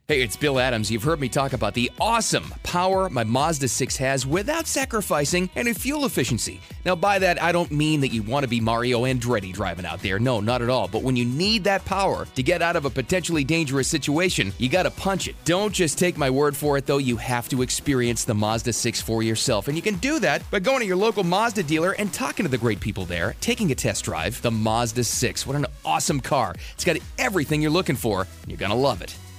Hey, it's Bill Adams. You've heard me talk about the awesome power my Mazda 6 has without sacrificing any fuel efficiency. Now, by that, I don't mean that you want to be Mario Andretti driving out there. No, not at all. But when you need that power to get out of a potentially dangerous situation, you got to punch it. Don't just take my word for it, though. You have to experience the Mazda 6 for yourself. And you can do that by going to your local Mazda dealer and talking to the great people there, taking a test drive. The Mazda 6. What an awesome car. It's got everything you're looking for, and you're going to love it.